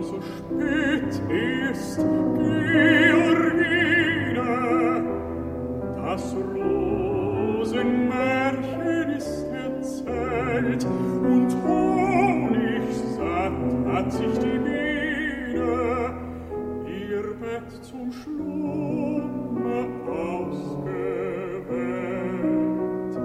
so spät ist, Georgine, das Rosenmärchen ist erzählt und honigsatt hat sich die Biene ihr Bett zum Schlummer ausgewählt.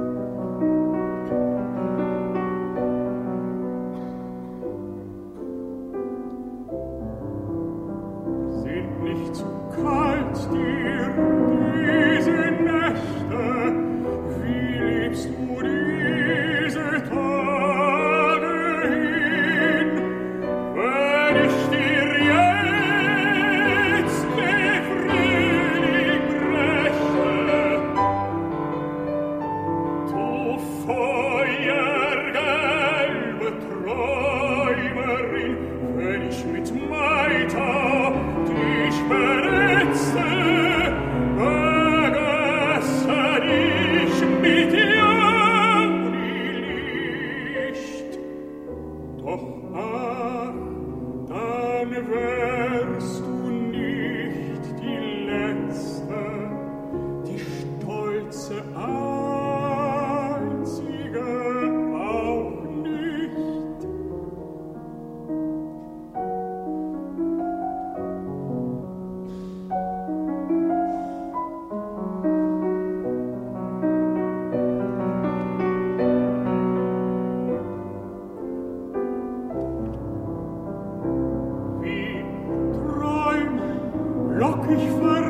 Sind nicht zu kalt dir diese Nächte? Wie liebst du diese Tage hin? Wenn ich dir jetzt den Frühling brächte, du feuergelbe Träumerin, wenn ich mit Maita dich benetzte, vergesse dich mit Jahrlicht. Doch ach, dann wärst du nicht die Letzte, die stolze Einzige auch nicht. Wie Träume lock ich verrückt